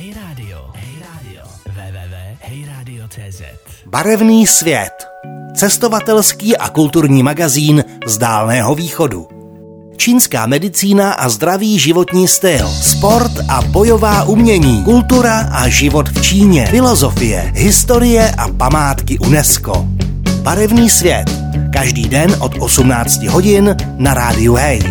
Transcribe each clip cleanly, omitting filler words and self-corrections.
Hey Radio, www.heyradio.cz. Barevný svět. Cestovatelský a kulturní magazín z Dálného východu. Čínská medicína a zdravý životní styl, sport a bojová umění, kultura a život v Číně, filozofie, historie a památky UNESCO. Barevný svět. Každý den od 18 hodin na rádiu Hey.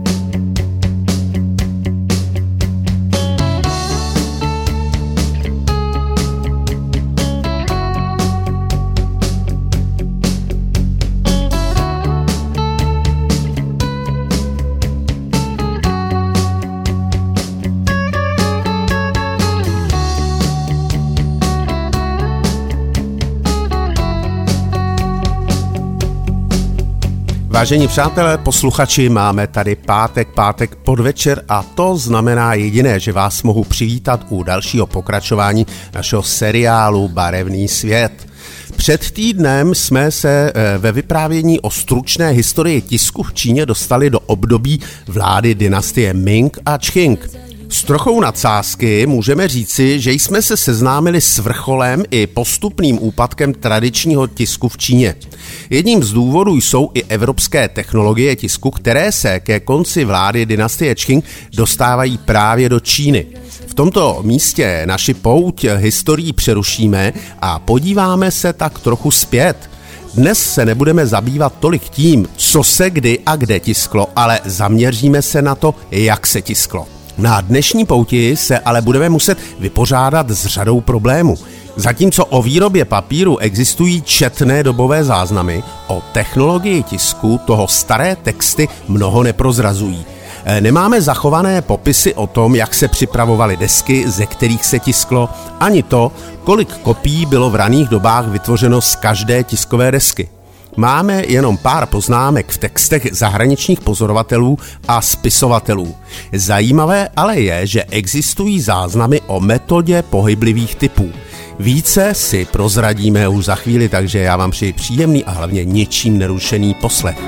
Vážení přátelé, posluchači, máme tady pátek podvečer a to znamená jediné, že vás mohu přivítat u dalšího pokračování našeho seriálu Barevný svět. Před týdnem jsme se ve vyprávění o stručné historii tisku v Číně dostali do období vlády dynastie Ming a Qing. S trochou nadsázky můžeme říci, že jsme se seznámili s vrcholem i postupným úpadkem tradičního tisku v Číně. Jedním z důvodů jsou i evropské technologie tisku, které se ke konci vlády dynastie Qing dostávají právě do Číny. V tomto místě naši pouť historií přerušíme a podíváme se tak trochu zpět. Dnes se nebudeme zabývat tolik tím, co se kdy a kde tisklo, ale zaměříme se na to, jak se tisklo. Na dnešní pouti se ale budeme muset vypořádat s řadou problémů. Zatímco o výrobě papíru existují četné dobové záznamy, o technologii tisku toho staré texty mnoho neprozrazují. Nemáme zachované popisy o tom, jak se připravovaly desky, ze kterých se tisklo, ani to, kolik kopií bylo v raných dobách vytvořeno z každé tiskové desky. Máme jenom pár poznámek v textech zahraničních pozorovatelů a spisovatelů. Zajímavé ale je, že existují záznamy o metodě pohyblivých typů. Více si prozradíme už za chvíli, takže já vám přeji příjemný a hlavně ničím nerušený poslech.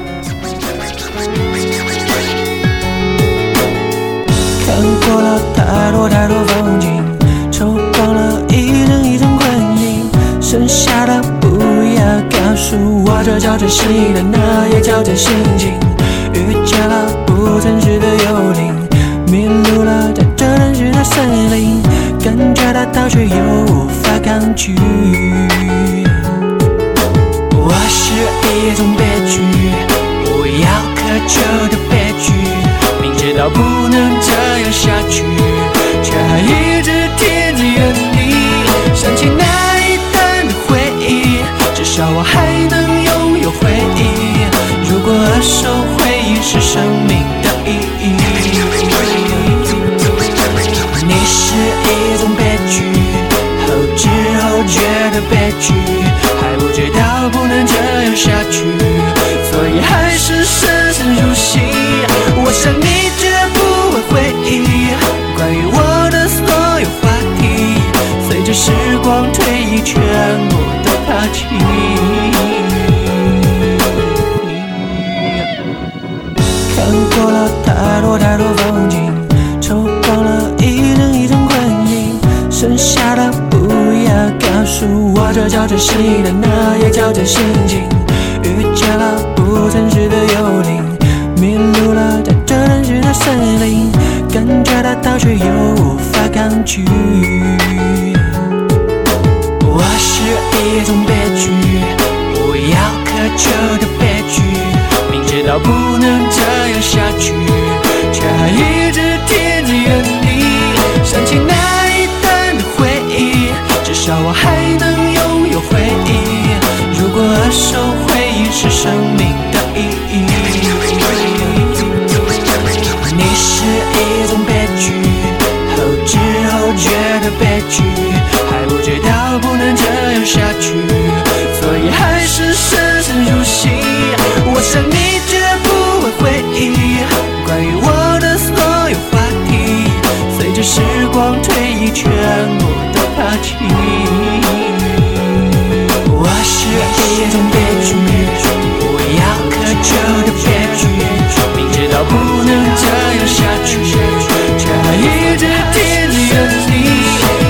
不能这样下去，这一直惦记着你。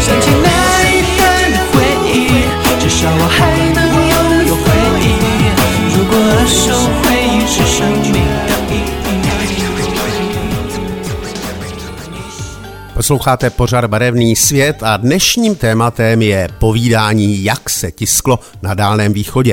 Posloucháte pořad Barevný svět a dnešním tématem je povídání, jak se tisklo na Dálném východě.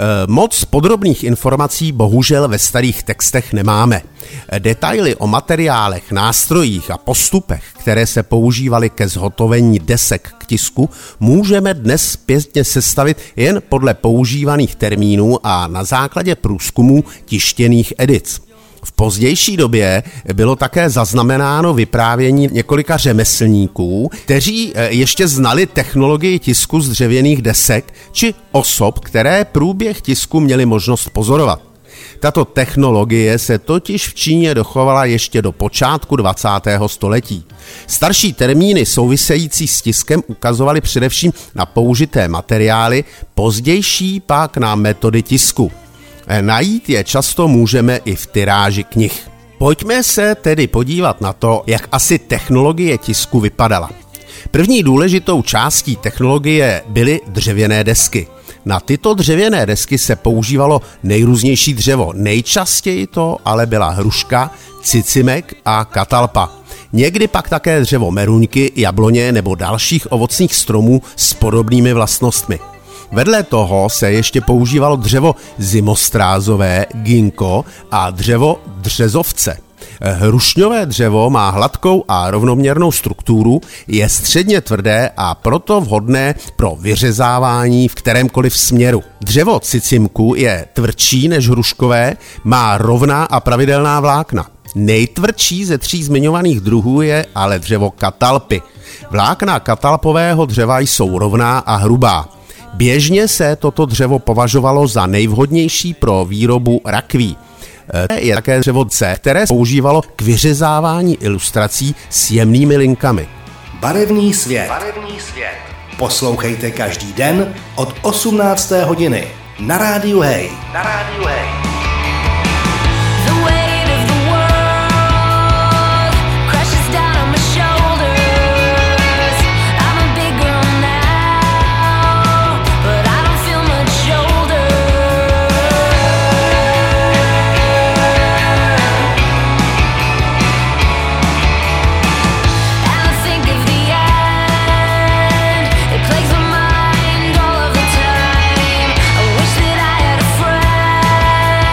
Moc podrobných informací bohužel ve starých textech nemáme. Detaily o materiálech, nástrojích a postupech, které se používaly ke zhotovení desek k tisku, můžeme dnes zpětně sestavit jen podle používaných termínů a na základě průzkumů tištěných edic. V pozdější době bylo také zaznamenáno vyprávění několika řemeslníků, kteří ještě znali technologii tisku z dřevěných desek, či osob, které průběh tisku měli možnost pozorovat. Tato technologie se totiž v Číně dochovala ještě do počátku 20. století. Starší termíny související s tiskem ukazovaly především na použité materiály, pozdější pak na metody tisku. Najít je často můžeme i v tiráži knih. Pojďme se tedy podívat na to, jak asi technologie tisku vypadala. První důležitou částí technologie byly dřevěné desky. Na tyto dřevěné desky se používalo nejrůznější dřevo. Nejčastěji to ale byla hruška, cicimek a katalpa. Někdy pak také dřevo meruňky, jabloně nebo dalších ovocných stromů s podobnými vlastnostmi. Vedle toho se ještě používalo dřevo zimostrázové, ginkgo a dřevo dřezovce. Hrušňové dřevo má hladkou a rovnoměrnou strukturu, je středně tvrdé a proto vhodné pro vyřezávání v kterémkoliv směru. Dřevo cicimku je tvrdší než hruškové, má rovná a pravidelná vlákna. Nejtvrdší ze 3 zmiňovaných druhů je ale dřevo katalpy. Vlákna katalpového dřeva jsou rovná a hrubá. Běžně se toto dřevo považovalo za nejvhodnější pro výrobu rakví. Je také dřevo C, které používalo k vyřezávání ilustrací s jemnými linkami. Barevný svět. Poslouchejte každý den od 18. hodiny na Rádiu Hej. Friend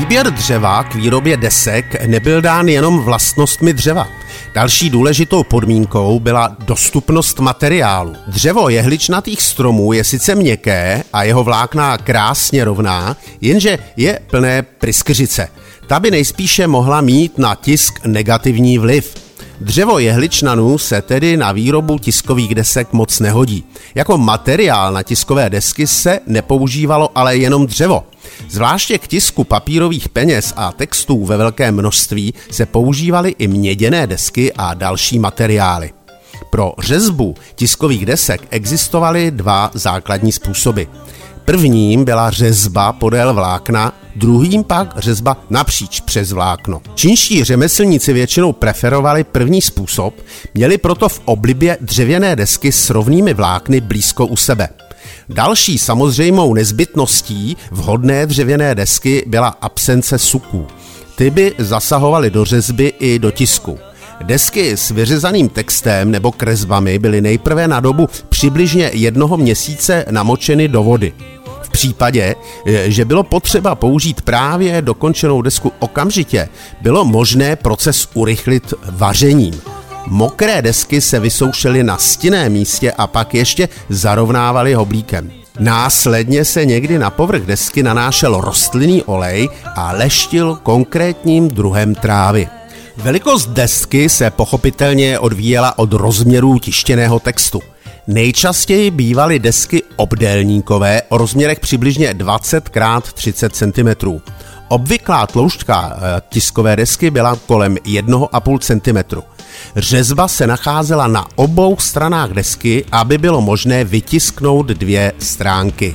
Výběr dřeva k výrobě desek nebyl dán jenom vlastnostmi dřeva. Další důležitou podmínkou byla dostupnost materiálu. Dřevo jehličnatých stromů je sice měkké a jeho vlákna krásně rovná, jenže je plné pryskyřice. Ta by nejspíše mohla mít na tisk negativní vliv. Dřevo jehličnanů se tedy na výrobu tiskových desek moc nehodí. Jako materiál na tiskové desky se nepoužívalo ale jenom dřevo. Zvláště k tisku papírových peněz a textů ve velkém množství se používaly i měděné desky a další materiály. Pro řezbu tiskových desek existovaly dva základní způsoby. Prvním byla řezba podél vlákna, druhým pak řezba napříč přes vlákno. Čínští řemeslníci většinou preferovali první způsob, měli proto v oblibě dřevěné desky s rovnými vlákny blízko u sebe. Další samozřejmou nezbytností vhodné dřevěné desky byla absence suků. Ty by zasahovaly do řezby i do tisku. Desky s vyřezaným textem nebo kresbami byly nejprve na dobu přibližně 1 měsíce namočeny do vody. V případě, že bylo potřeba použít právě dokončenou desku okamžitě, bylo možné proces urychlit vařením. Mokré desky se vysoušely na stinném místě a pak ještě zarovnávaly hoblíkem. Následně se někdy na povrch desky nanášel rostlinný olej a leštil konkrétním druhem trávy. Velikost desky se pochopitelně odvíjela od rozměrů tištěného textu. Nejčastěji bývaly desky obdélníkové o rozměrech přibližně 20 x 30 cm. Obvyklá tloušťka tiskové desky byla kolem 1,5 cm. Řezba se nacházela na obou stranách desky, aby bylo možné vytisknout 2 stránky.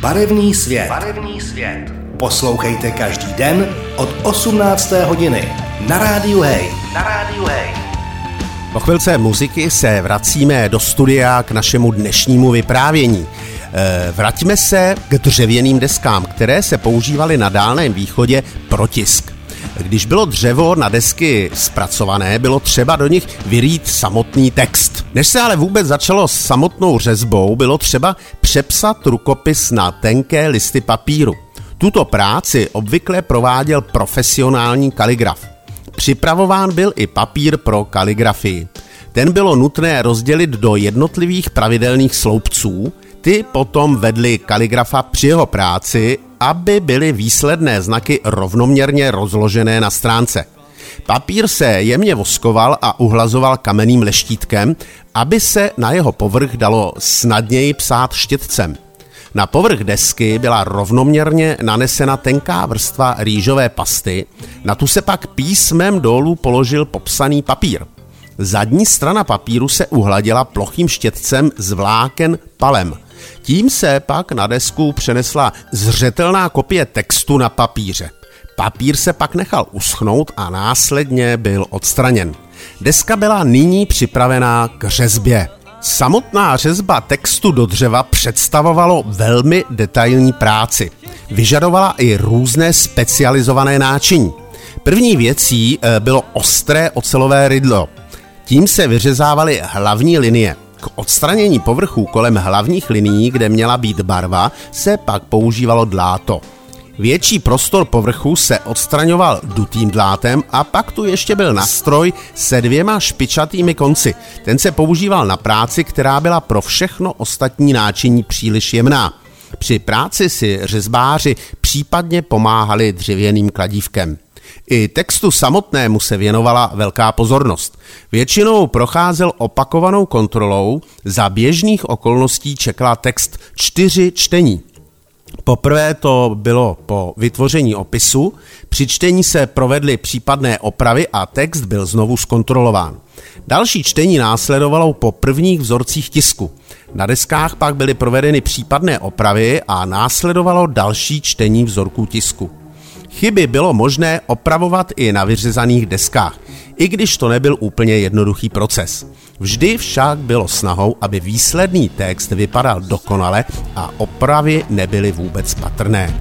Barevný svět. Barevný svět. Poslouchejte každý den od 18. hodiny na Rádiu Hej. Na Rádiu Hej. Po chvilce muziky se vracíme do studia k našemu dnešnímu vyprávění. Vraťme se k dřevěným deskám, které se používaly na Dálném východě pro tisk. Když bylo dřevo na desky zpracované, bylo třeba do nich vyrýt samotný text. Než se ale vůbec začalo s samotnou řezbou, bylo třeba přepsat rukopis na tenké listy papíru. Tuto práci obvykle prováděl profesionální kaligraf. Připravován byl i papír pro kaligrafii. Ten bylo nutné rozdělit do jednotlivých pravidelných sloupců, ty potom vedly kaligrafa při jeho práci, aby byly výsledné znaky rovnoměrně rozložené na stránce. Papír se jemně voskoval a uhlazoval kamenným leštítkem, aby se na jeho povrch dalo snadněji psát štětcem. Na povrch desky byla rovnoměrně nanesena tenká vrstva rýžové pasty, na tu se pak písmem dolů položil popsaný papír. Zadní strana papíru se uhladila plochým štětcem z vláken palem. Tím se pak na desku přenesla zřetelná kopie textu na papíře. Papír se pak nechal uschnout a následně byl odstraněn. Deska byla nyní připravená k řezbě. Samotná řezba textu do dřeva představovalo velmi detailní práci. Vyžadovala i různé specializované náčiní. První věcí bylo ostré ocelové rydlo. Tím se vyřezávaly hlavní linie. K odstranění povrchů kolem hlavních linií, kde měla být barva, se pak používalo dláto. Větší prostor povrchu se odstraňoval dutým dlátem a pak tu ještě byl nástroj se 2 špičatými konci. Ten se používal na práci, která byla pro všechno ostatní náčiní příliš jemná. Při práci si řezbáři případně pomáhali dřevěným kladívkem. I textu samotnému se věnovala velká pozornost. Většinou procházel opakovanou kontrolou, za běžných okolností čekala text 4 čtení. Poprvé to bylo po vytvoření opisu, při čtení se provedly případné opravy a text byl znovu zkontrolován. Další čtení následovalo po prvních vzorcích tisku. Na deskách pak byly provedeny případné opravy a následovalo další čtení vzorků tisku. Chyby bylo možné opravovat i na vyřezaných deskách, i když to nebyl úplně jednoduchý proces. Vždy však bylo snahou, aby výsledný text vypadal dokonale a opravy nebyly vůbec patrné.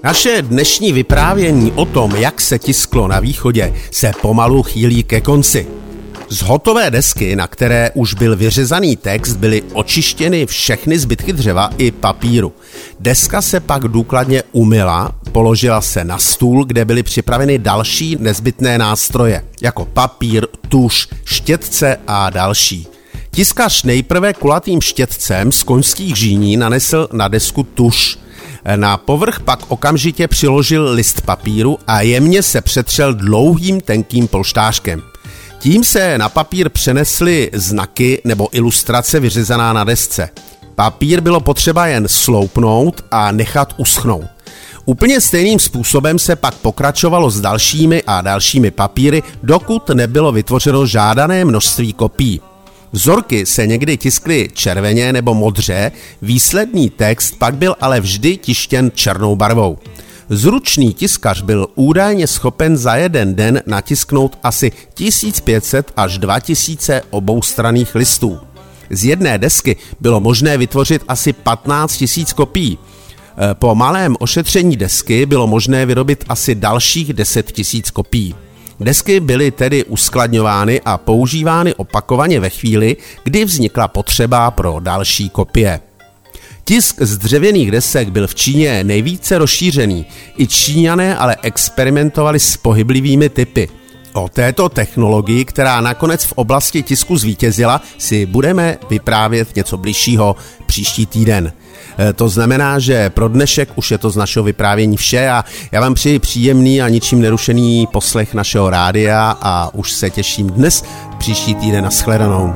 Naše dnešní vyprávění o tom, jak se tisklo na východě, se pomalu chýlí ke konci. Z hotové desky, na které už byl vyřezaný text, byly očištěny všechny zbytky dřeva i papíru. Deska se pak důkladně umyla, položila se na stůl, kde byly připraveny další nezbytné nástroje, jako papír, tuš, štětce a další. Tiskař nejprve kulatým štětcem z koňských žíní nanesl na desku tuš. Na povrch pak okamžitě přiložil list papíru a jemně se přetřel dlouhým tenkým polštářkem. Tím se na papír přenesly znaky nebo ilustrace vyřezaná na desce. Papír bylo potřeba jen sloupnout a nechat uschnout. Úplně stejným způsobem se pak pokračovalo s dalšími a dalšími papíry, dokud nebylo vytvořeno žádané množství kopií. Vzorky se někdy tiskly červeně nebo modře, výsledný text pak byl ale vždy tištěn černou barvou. Zručný tiskař byl údajně schopen za jeden den natisknout asi 1500 až 2000 oboustranných listů. Z jedné desky bylo možné vytvořit asi 15 000 kopií. Po malém ošetření desky bylo možné vyrobit asi dalších 10 000 kopií. Desky byly tedy uskladňovány a používány opakovaně ve chvíli, kdy vznikla potřeba pro další kopie. Tisk z dřevěných desek byl v Číně nejvíce rozšířený. I Číňané ale experimentovali s pohyblivými typy. O této technologii, která nakonec v oblasti tisku zvítězila, si budeme vyprávět něco bližšího příští týden. To znamená, že pro dnešek už je to z našeho vyprávění vše a já vám přeji příjemný a ničím nerušený poslech našeho rádia a už se těším dnes příští týden na shledanou.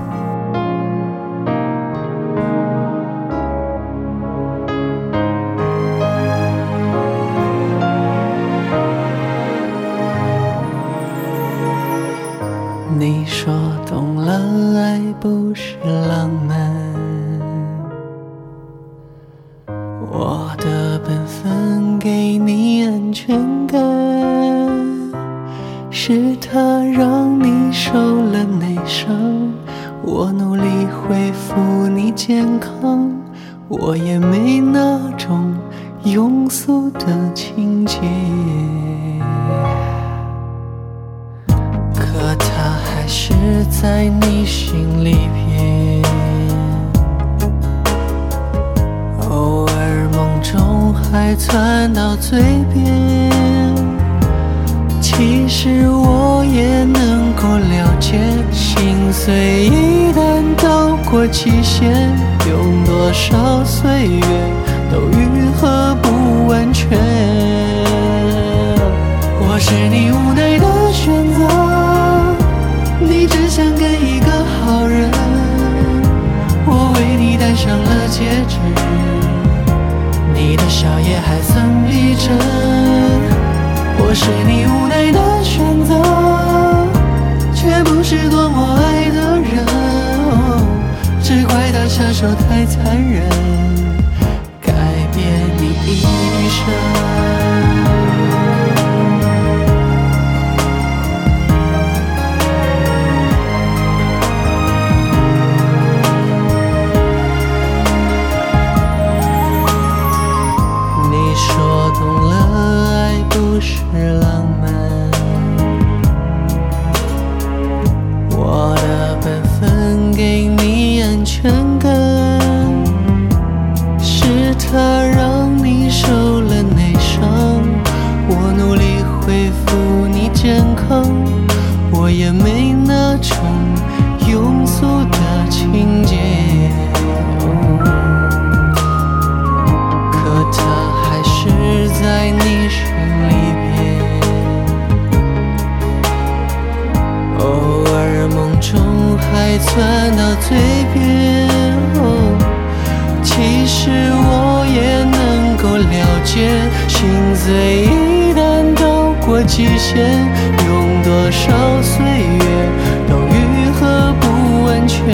你说懂了，爱不是浪漫，我的本分给你安全感，是他让你受了内伤，我努力恢复你健康，我也没那种庸俗的情节，可他还是在你心里边，偶尔梦中还窜到嘴边。其实我也能够了解，心碎一旦到过期限，用多少岁月都愈合不完全。我是你无奈的选择，你只想跟一个好人，我为你戴上了戒指，你的笑也还曾逼真。我是你无奈的选择，却不是多么爱的人，只怪他下手太残忍，改变你一生。我也没那种庸俗的情节，可它还是在你心里边，偶尔梦中还窜到嘴边。其实我也能够了解，心碎一旦到过极限，用多少岁月都愈合不完全。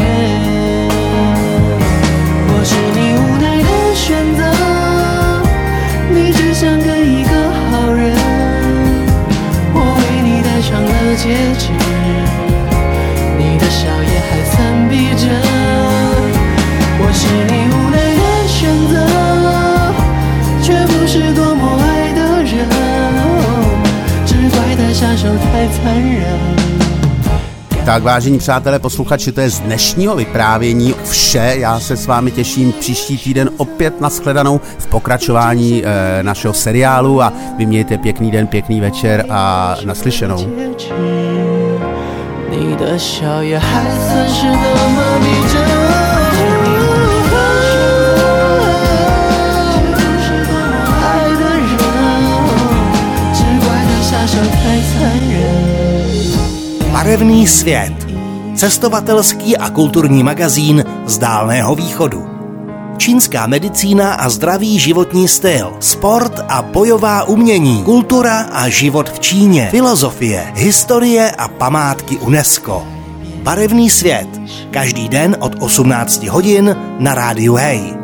我是你无奈的选择，你只想跟一个好人，我为你戴上了戒指，你的笑也还曾逼真。我是你无奈的选择，却不是多么爱的手太残忍。 Tak vážení přátelé, posluchači, to je z dnešního vyprávění vše. Já se s vámi těším příští týden opět na shledanou v pokračování našeho seriálu a vy mějte pěkný den, pěkný večer a naslyšenou. 你的笑也还算是那么逼真。 Barevný svět. Cestovatelský a kulturní magazín z Dálného východu. Čínská medicína a zdravý životní styl, sport a bojová umění, kultura a život v Číně, filozofie, historie a památky UNESCO. Barevný svět. Každý den od 18 hodin na rádiu Hej.